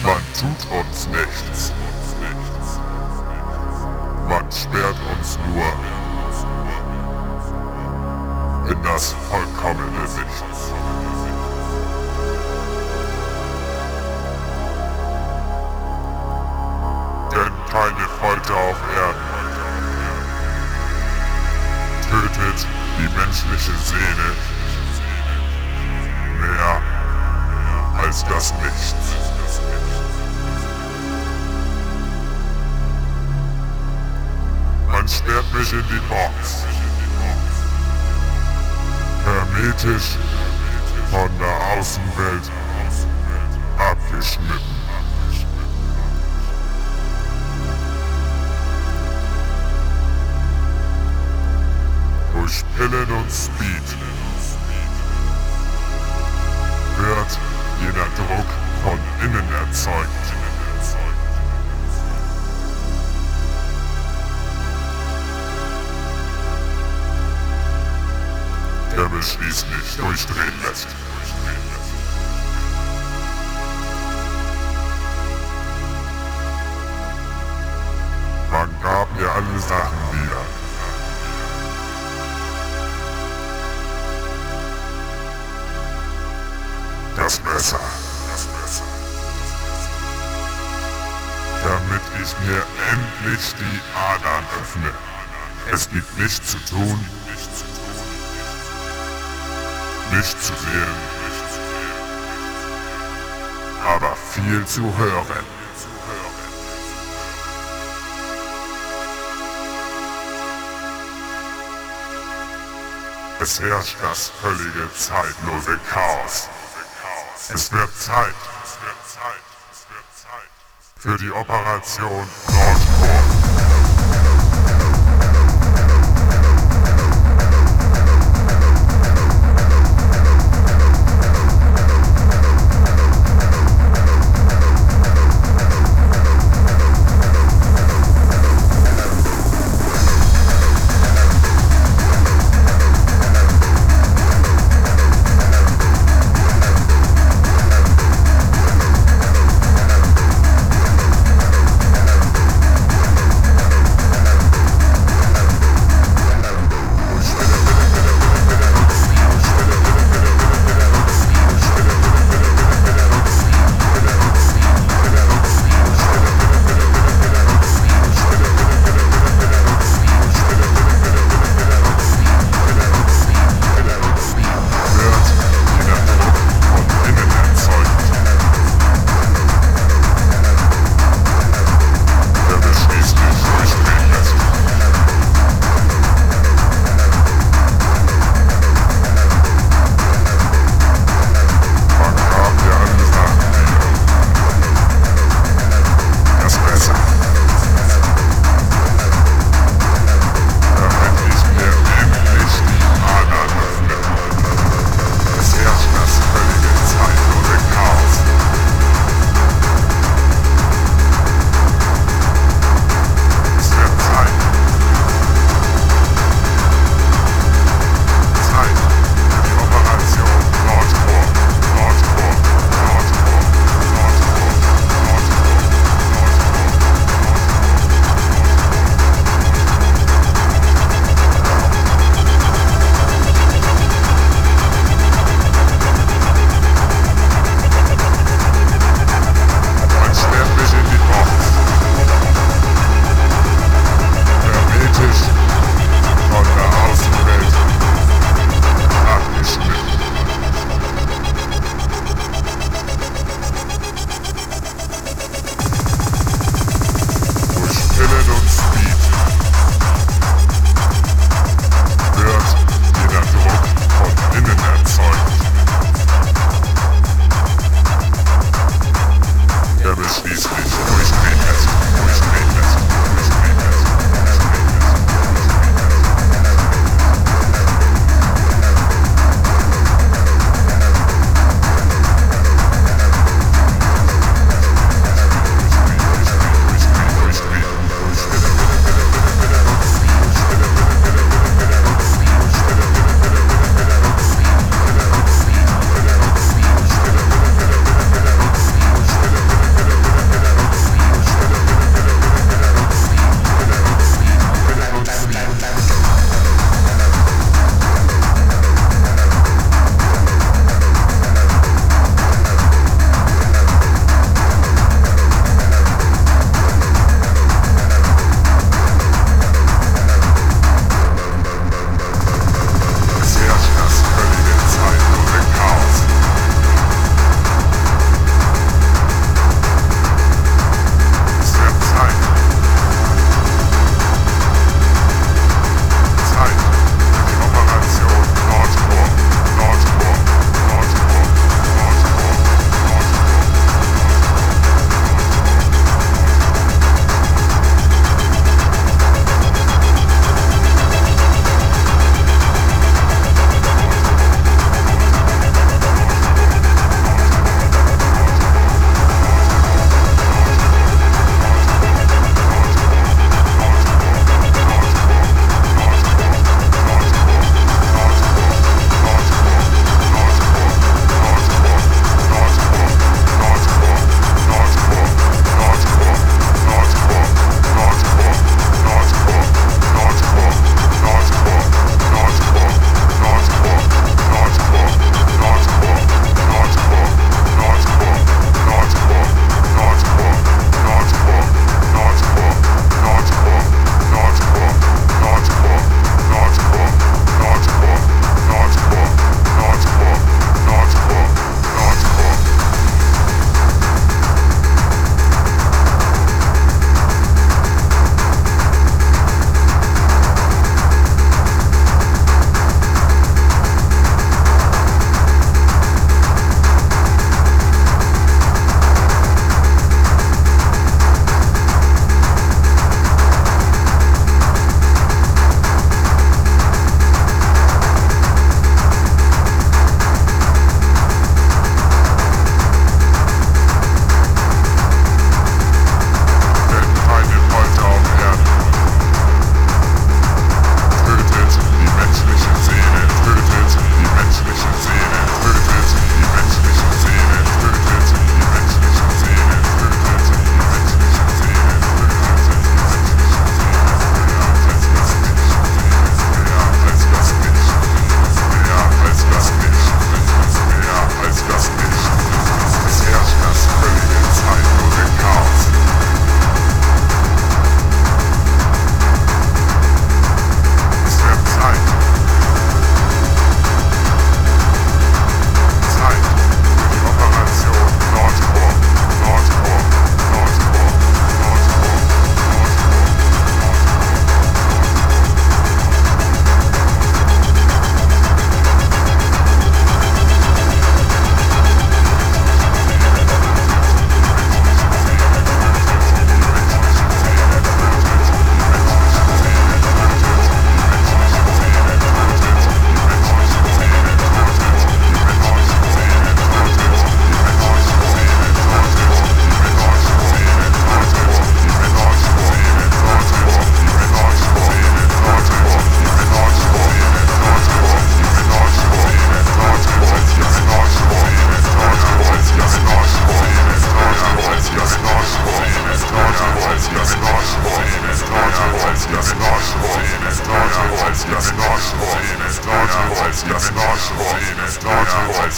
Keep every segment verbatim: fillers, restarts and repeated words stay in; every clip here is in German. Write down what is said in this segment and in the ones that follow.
Man tut uns nichts. Man sperrt uns nur in das vollkommene Nichts. Denn keine Folter auf Erden tötet die menschliche Seele mehr als das Nichts. Man sperrt mich in die Box, hermetisch von der Außenwelt abgeschnitten. Durch Pillen und Speed wird jener Druck von innen erzeugt. Der mich schließlich durchdrehen lässt. Man gab mir alle Sachen wieder. Das Messer. Damit ich mir endlich die Adern öffne. Es gibt nichts zu tun, nicht zu sehen, aber viel zu hören. Es herrscht das völlige zeitlose Chaos. Es wird Zeit für die Operation Nordpol.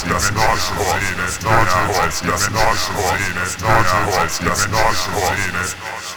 als das Nordpol, Nordpol als das Nordpol, Nordpol als das Nordpol.